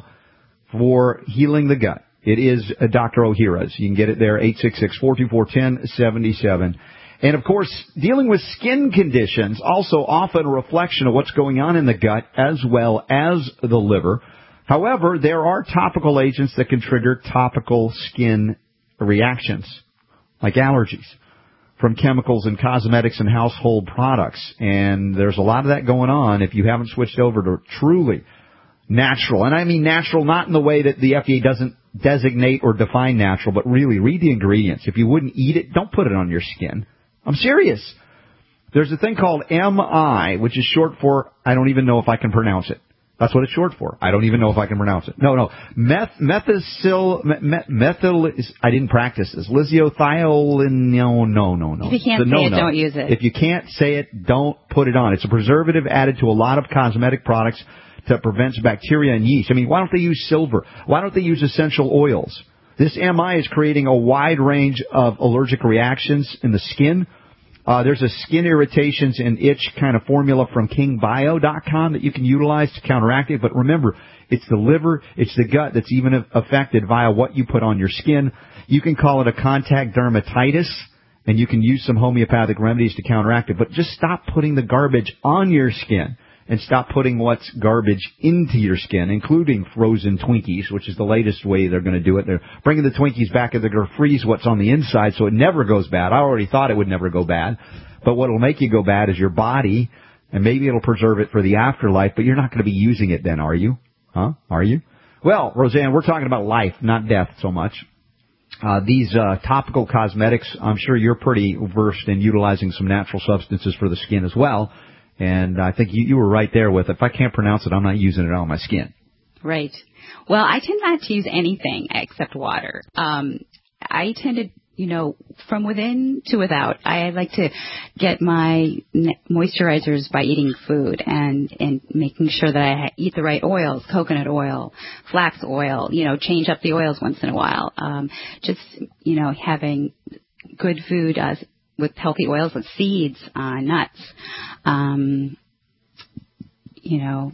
for healing the gut? It is Doctor Ohhira's. You can get it there, eight six six, four two four, one zero seven seven. And, of course, dealing with skin conditions, also often a reflection of what's going on in the gut as well as the liver. However, there are topical agents that can trigger topical skin reactions, like allergies, from chemicals and cosmetics and household products. And there's a lot of that going on if you haven't switched over to truly natural. And I mean natural not in the way that the F D A doesn't designate or define natural, but really read the ingredients. If you wouldn't eat it, don't put it on your skin. I'm serious. There's a thing called M I, which is short for, I don't even know if I can pronounce it. That's what it's short for. I don't even know if I can pronounce it. No, no. Meth, methyl, met, methyl, I didn't practice this. Lysiothiol, no, no, no, no. If you can't say no, it, no. don't use it. If you can't say it, don't put it on. It's a preservative added to a lot of cosmetic products that prevents bacteria and yeast. I mean, why don't they use silver? Why don't they use essential oils? This M I is creating a wide range of allergic reactions in the skin. Uh, there's a skin irritations and itch kind of formula from king bio dot com that you can utilize to counteract it. But remember, it's the liver, it's the gut that's even affected via what you put on your skin. You can call it a contact dermatitis, and you can use some homeopathic remedies to counteract it. But just stop putting the garbage on your skin and stop putting what's garbage into your skin, including frozen Twinkies, which is the latest way they're going to do it. They're bringing the Twinkies back and they're going to freeze what's on the inside so it never goes bad. I already thought it would never go bad. But what will make you go bad is your body, and maybe it'll preserve it for the afterlife, but you're not going to be using it then, are you? Huh? Are you? Well, Roseanne, we're talking about life, not death so much. Uh, these uh, topical cosmetics, I'm sure you're pretty versed in utilizing some natural substances for the skin as well. And I think you, you were right there with, if I can't pronounce it, I'm not using it on my skin. Right. Well, I tend not to use anything except water. Um, I tend to, you know, from within to without. I like to get my moisturizers by eating food and, and making sure that I eat the right oils, coconut oil, flax oil, you know, change up the oils once in a while. Um, just, you know, having good food as with healthy oils, with seeds, uh, nuts, um, you know,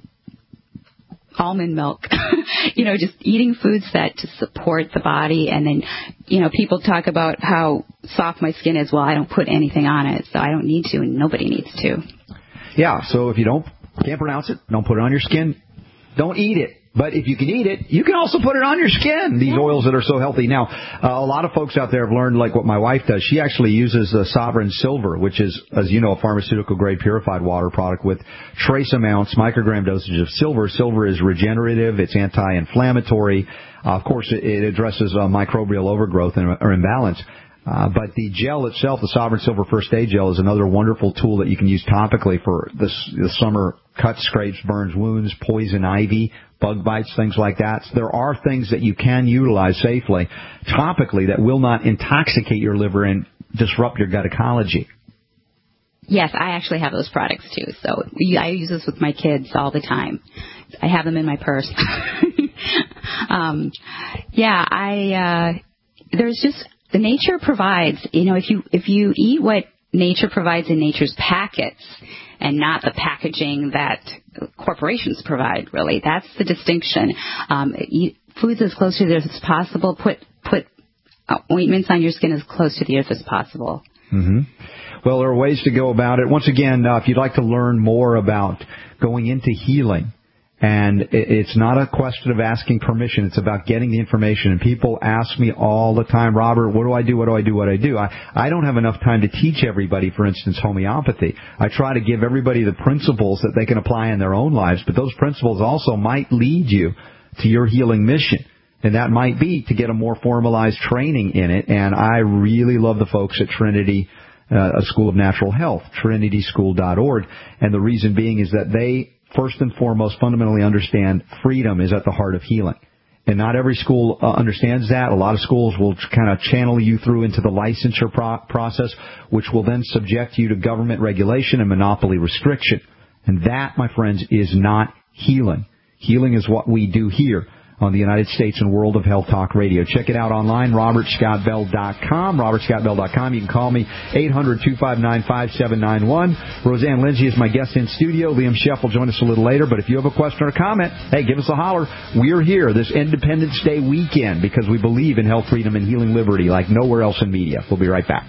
almond milk, you know, just eating foods that to support the body. And then, you know, people talk about how soft my skin is. Well, I don't put anything on it, so I don't need to, and nobody needs to. Yeah, so if you don't can't pronounce it, don't put it on your skin. Don't eat it. But if you can eat it, you can also put it on your skin, these oils that are so healthy. Now, uh, a lot of folks out there have learned, like what my wife does. She actually uses uh, Sovereign Silver, which is, as you know, a pharmaceutical-grade purified water product with trace amounts, microgram dosage of silver. Silver is regenerative. It's anti-inflammatory. Uh, of course, it, it addresses uh, microbial overgrowth and, or imbalance. Uh, but the gel itself, the Sovereign Silver First Aid Gel, is another wonderful tool that you can use topically for this, the summer cuts, scrapes, burns, wounds, poison ivy, bug bites, things like that. So there are things that you can utilize safely topically that will not intoxicate your liver and disrupt your gut ecology. Yes, I actually have those products too. So I use this with my kids all the time. I have them in my purse. um, yeah, I uh, there's just the nature provides. You know, if you if you eat what nature provides in nature's packets and not the packaging that corporations provide, really, that's the distinction. Um, eat foods as close to the earth as possible. Put put uh, ointments on your skin as close to the earth as possible. Mm-hmm. Well, there are ways to go about it. Once again, uh, if you'd like to learn more about going into healing, and it's not a question of asking permission, it's about getting the information. And people ask me all the time, Robert, what do I do, what do I do, what do I do? I, I don't have enough time to teach everybody, for instance, homeopathy. I try to give everybody the principles that they can apply in their own lives, but those principles also might lead you to your healing mission. And that might be to get a more formalized training in it. And I really love the folks at Trinity Uh, a School of Natural Health, trinity school dot org. And the reason being is that they, first and foremost, fundamentally understand freedom is at the heart of healing. And not every school uh, understands that. A lot of schools will kind of channel you through into the licensure pro- process, which will then subject you to government regulation and monopoly restriction. And that, my friends, is not healing. Healing is what we do here on the United States and World of Health Talk Radio. Check it out online, robert scott bell dot com, robert scott bell dot com. You can call me, eight hundred, two five nine, five seven nine one. Roseanne Lindsay is my guest in studio. Liam Sheff will join us a little later. But if you have a question or a comment, hey, give us a holler. We're here this Independence Day weekend because we believe in health, freedom, and healing liberty like nowhere else in media. We'll be right back.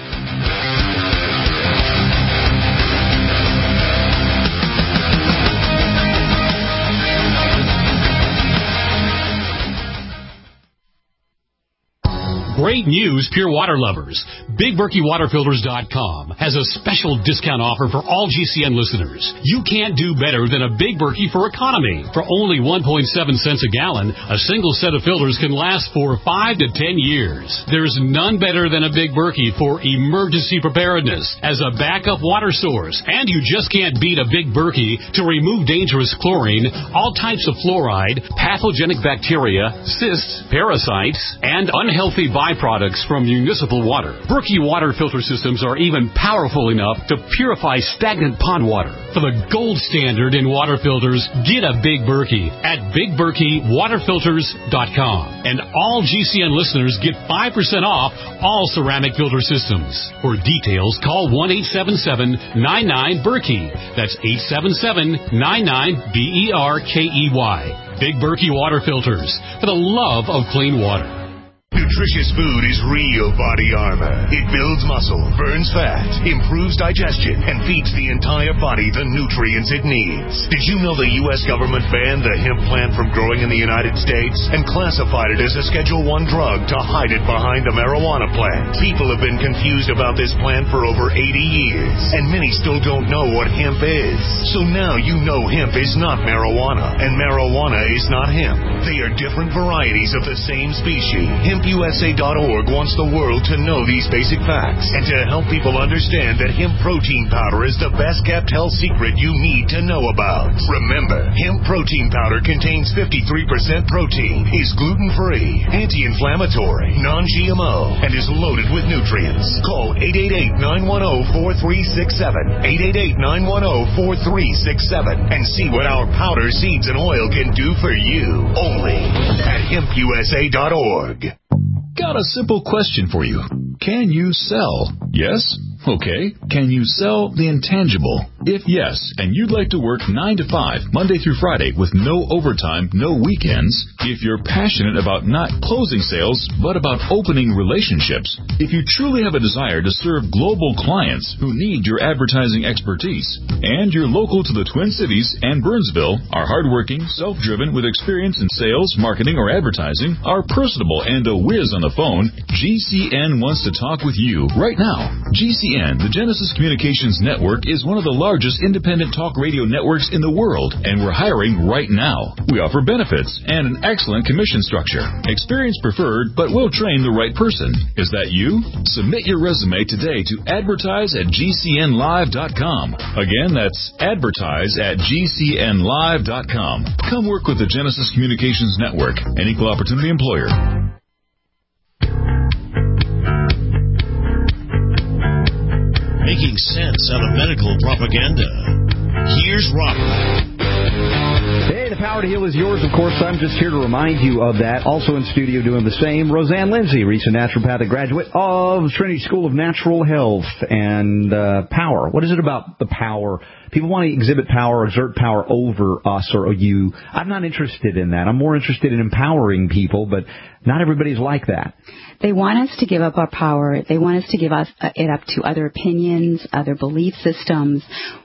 Great news, Pure Water lovers. Big Berkey Water Filters dot com has a special discount offer for all G C N listeners. You can't do better than a Big Berkey for economy. For only one point seven cents a gallon, a single set of filters can last for five to ten years. There's none better than a Big Berkey for emergency preparedness as a backup water source. And you just can't beat a Big Berkey to remove dangerous chlorine, all types of fluoride, pathogenic bacteria, cysts, parasites, and unhealthy byproducts from municipal water. Berkey water filter systems are even powerful enough to purify stagnant pond water. For the gold standard in water filters, get a Big Berkey at Big Berkey Water Filters dot com. And all G C N listeners get five percent off all ceramic filter systems. For details, call one eight seven seven, nine nine, Berkey. That's eight seven seven, nine nine, B E R K E Y. Big Berkey Water Filters, for the love of clean water. Nutritious food is real body armor. It builds muscle, burns fat, improves digestion, and feeds the entire body the nutrients it needs. Did you know the U S government banned the hemp plant from growing in the United States and classified it as a Schedule one drug to hide it behind a marijuana plant? People have been confused about this plant for over eighty years, and many still don't know what hemp is. So now you know hemp is not marijuana, and marijuana is not hemp. They are different varieties of the same species. Hemp U S A dot org wants the world to know these basic facts and to help people understand that hemp protein powder is the best kept health secret you need to know about. Remember, hemp protein powder contains fifty-three percent protein, is gluten-free, anti-inflammatory, non-G M O, and is loaded with nutrients. Call eight eight eight, nine one zero, four three six seven, eight eight eight, nine one zero, four three six seven, and see what our powder, seeds, and oil can do for you. Only at hemp U S A dot org. Got a simple question for you. Can you sell? Yes? Okay. Can you sell the intangible? If yes, and you'd like to work nine to five, Monday through Friday, with no overtime, no weekends, if you're passionate about not closing sales, but about opening relationships, if you truly have a desire to serve global clients who need your advertising expertise, and you're local to the Twin Cities and Burnsville, are hardworking, self-driven, with experience in sales, marketing, or advertising, are personable and a whiz on the phone, G C N wants to talk with you right now. G C N, the Genesis Communications Network, is one of the largest independent talk radio networks in the world, and we're hiring right now. We offer benefits and an excellent commission structure. Experience preferred, but we'll train the right person. Is that you? Submit your resume today to advertise at G C N live dot com. Again, that's advertise at G C N live dot com. Come work with the Genesis Communications Network, an equal opportunity employer. Making sense out of medical propaganda. Here's Robert. Hey, the power to heal is yours, of course. I'm just here to remind you of that. Also in studio doing the same, Roseanne Lindsay, recent naturopathic graduate of Trinity School of Natural Health and uh, Power. What is it about the power? People want to exhibit power, exert power over us or you. I'm not interested in that. I'm more interested in empowering people, but not everybody's like that. They want us to give up our power. They want us to give us uh, it up to other opinions, other belief systems.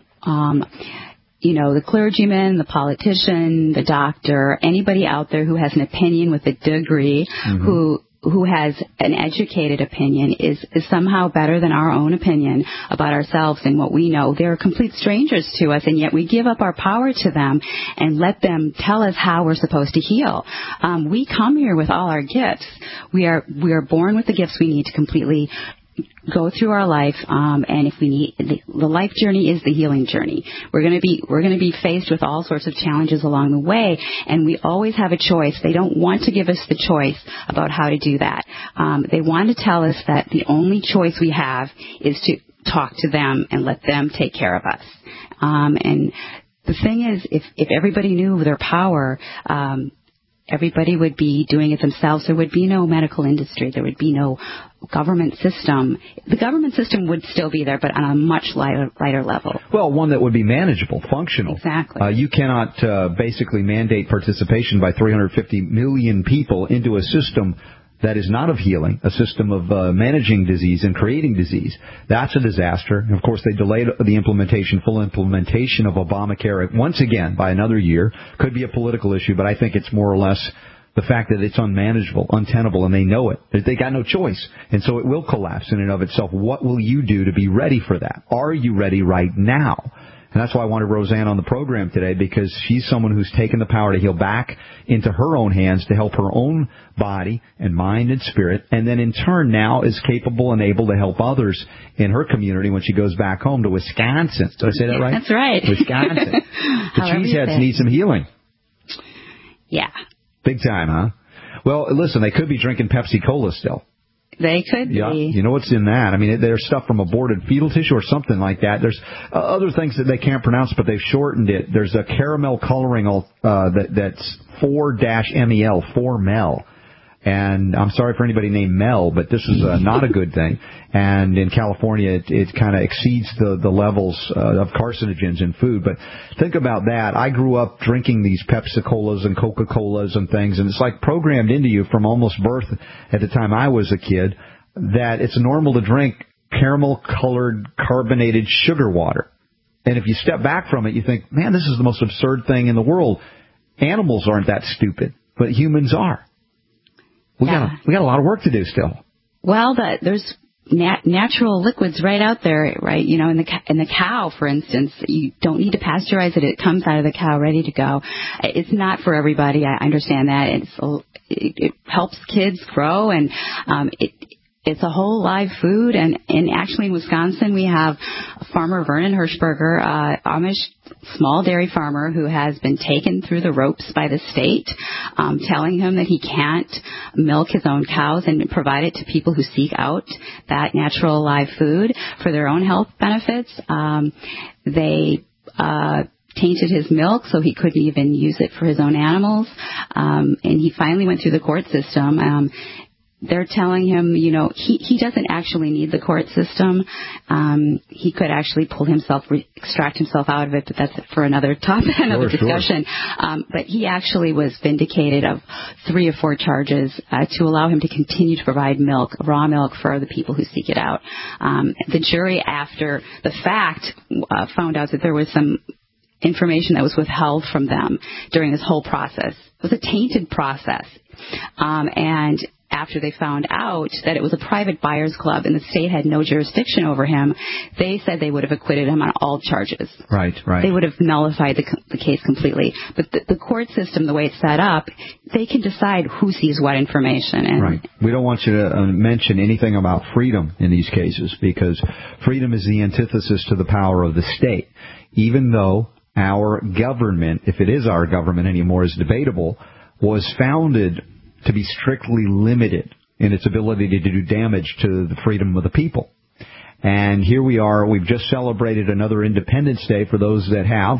Um, you know, the clergyman, the politician, the doctor, anybody out there who has an opinion with a degree, mm-hmm. who who has an educated opinion is, is somehow better than our own opinion about ourselves and what we know. They're complete strangers to us, and yet we give up our power to them and let them tell us how we're supposed to heal. Um, we come here with all our gifts. We are we are born with the gifts we need to completely go through our life, um, and if we need the, the life journey is the healing journey. We're going to be we're going to be faced with all sorts of challenges along the way, and we always have a choice. They don't want to give us the choice about how to do that. Um, they want to tell us that the only choice we have is to talk to them and let them take care of us. Um, and the thing is, if if everybody knew their power, um, everybody would be doing it themselves. There would be no medical industry. There would be no government system. The government system would still be there, but on a much lighter, lighter level. Well, one that would be manageable, functional. Exactly. Uh, you cannot uh, basically mandate participation by three hundred fifty million people into a system that is not of healing, a system of uh, managing disease and creating disease. That's a disaster. And of course, they delayed the implementation, full implementation of Obamacare once again by another year. Could be a political issue, but I think it's more or less the fact that it's unmanageable, untenable, and they know it. They got no choice. And so it will collapse in and of itself. What will you do to be ready for that? Are you ready right now? And that's why I wanted Roseanne on the program today, because she's someone who's taken the power to heal back into her own hands to help her own body and mind and spirit, and then in turn now is capable and able to help others in her community when she goes back home to Wisconsin. Did I say that right? That's right. Wisconsin. The cheeseheads need some healing. Yeah. Big time, huh? Well, listen, they could be drinking Pepsi-Cola still. They could yeah. be. You know what's in that? I mean, there's stuff from aborted fetal tissue or something like that. There's uh, other things that they can't pronounce, but they've shortened it. There's a caramel coloring uh, that, that's four M E L, four Mel. And I'm sorry for anybody named Mel, but this is uh, not a good thing. And in California, it, it kind of exceeds the, the levels uh, of carcinogens in food. But think about that. I grew up drinking these Pepsi-Colas and Coca-Colas and things, and it's like programmed into you from almost birth at the time I was a kid that it's normal to drink caramel-colored carbonated sugar water. And if you step back from it, you think, man, this is the most absurd thing in the world. Animals aren't that stupid, but humans are. We yeah. got a, we got a lot of work to do still. Well, the, there's nat- natural liquids right out there, right? You know, in the in the cow, for instance, you don't need to pasteurize it; it comes out of the cow ready to go. It's not for everybody. I understand that. It's it, it helps kids grow, and um, it. It's a whole live food, and, and actually in Wisconsin we have farmer Vernon Hirschberger, uh, Amish small dairy farmer who has been taken through the ropes by the state, um, telling him that he can't milk his own cows and provide it to people who seek out that natural live food for their own health benefits. Um, they uh tainted his milk, so he couldn't even use it for his own animals, um, and he finally went through the court system. Um, they're telling him, you know, he, he doesn't actually need the court system. Um, he could actually pull himself, re- extract himself out of it, but that's for another topic, another sure, discussion. Sure. Um, but he actually was vindicated of three or four charges uh, to allow him to continue to provide milk, raw milk, for the people who seek it out. Um, the jury, after the fact, uh, found out that there was some information that was withheld from them during this whole process. It was a tainted process. Um, and after they found out that it was a private buyers club and the state had no jurisdiction over him, they said they would have acquitted him on all charges. Right, right. They would have nullified the, the case completely. But the, the court system, the way it's set up, they can decide who sees what information. And right. We don't want you to uh, mention anything about freedom in these cases, because freedom is the antithesis to the power of the state. Even though our government, if it is our government anymore, is debatable, was founded to be strictly limited in its ability to do damage to the freedom of the people. And here we are. We've just celebrated another Independence Day for those that have.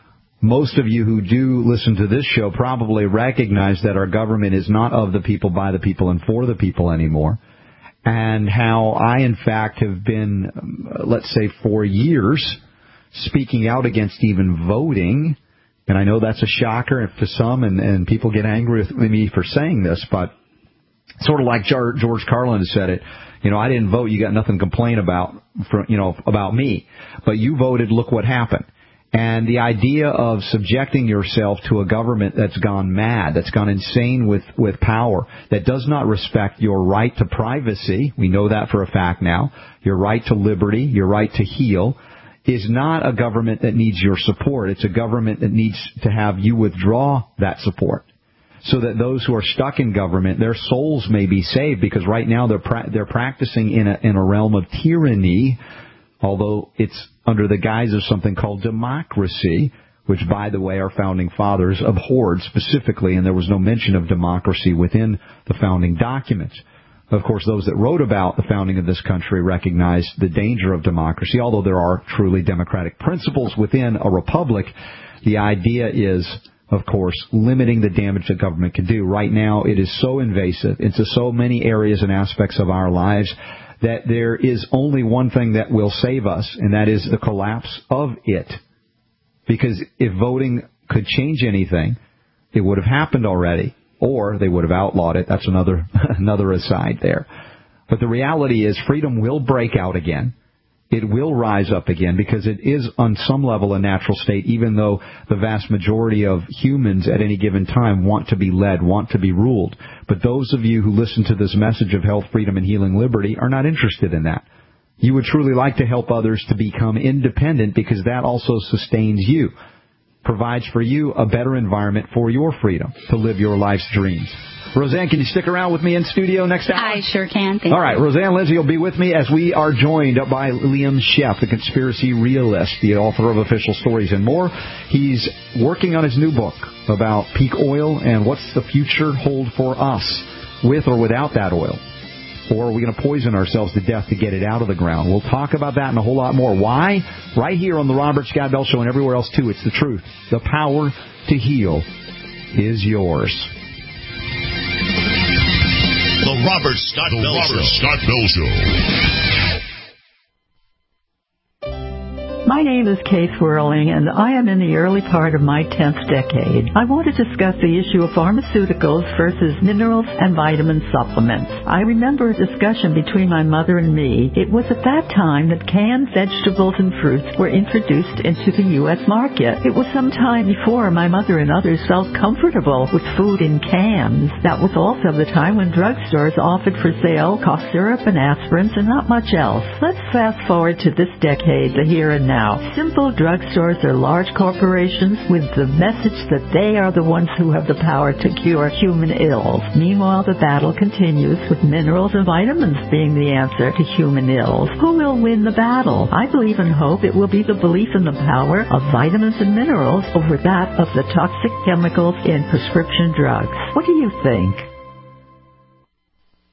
Most of you who do listen to this show probably recognize that our government is not of the people, by the people, and for the people anymore. And how I, in fact, have been, let's say, for years, speaking out against even voting. And I know that's a shocker to some, and, and people get angry with me for saying this, but sort of like George Carlin said it, you know, I didn't vote, you got nothing to complain about, for, you know, about me. But you voted, look what happened. And the idea of subjecting yourself to a government that's gone mad, that's gone insane with, with power, that does not respect your right to privacy, we know that for a fact now, your right to liberty, your right to heal, is not a government that needs your support. It's a government that needs to have you withdraw that support, so that those who are stuck in government, their souls may be saved, because right now they're pra- they're practicing in a in a realm of tyranny, although it's under the guise of something called democracy, which, by the way, our founding fathers abhorred specifically, and there was no mention of democracy within the founding documents. Of course, those that wrote about the founding of this country recognized the danger of democracy. Although there are truly democratic principles within a republic, the idea is, of course, limiting the damage that government can do. Right now, it is so invasive into so many areas and aspects of our lives that there is only one thing that will save us, and that is the collapse of it. Because if voting could change anything, it would have happened already. Or they would have outlawed it. That's another another aside there. But the reality is freedom will break out again. It will rise up again, because it is on some level a natural state, even though the vast majority of humans at any given time want to be led, want to be ruled. But those of you who listen to this message of health, freedom, and healing liberty are not interested in that. You would truly like to help others to become independent, because that also sustains you, provides for you a better environment for your freedom to live your life's dreams. Roseanne, can you stick around with me in studio next hour? I sure can. Thank All right, Roseanne Lindsay will be with me as we are joined by Liam Sheff, the conspiracy realist, the author of Official Stories and More. He's working on his new book about peak oil and what's the future hold for us with or without that oil. Or are we going to poison ourselves to death to get it out of the ground? We'll talk about that and a whole lot more. Why? Right here on the Robert Scott Bell Show and everywhere else, too. It's the truth. The power to heal is yours. The Robert Scott the Bell Robert Show. Scott Bell Show. My name is Kay Swirling, and I am in the early part of my tenth decade. I want to discuss the issue of pharmaceuticals versus minerals and vitamin supplements. I remember a discussion between my mother and me. It was at that time that canned vegetables and fruits were introduced into the U S market. It was some time before my mother and others felt comfortable with food in cans. That was also the time when drugstores offered for sale cough syrup and aspirins and not much else. Let's fast forward to this decade, the here and now. Now, simple drugstores are large corporations with the message that they are the ones who have the power to cure human ills. Meanwhile, the battle continues with minerals and vitamins being the answer to human ills. Who will win the battle? I believe and hope it will be the belief in the power of vitamins and minerals over that of the toxic chemicals in prescription drugs. What do you think?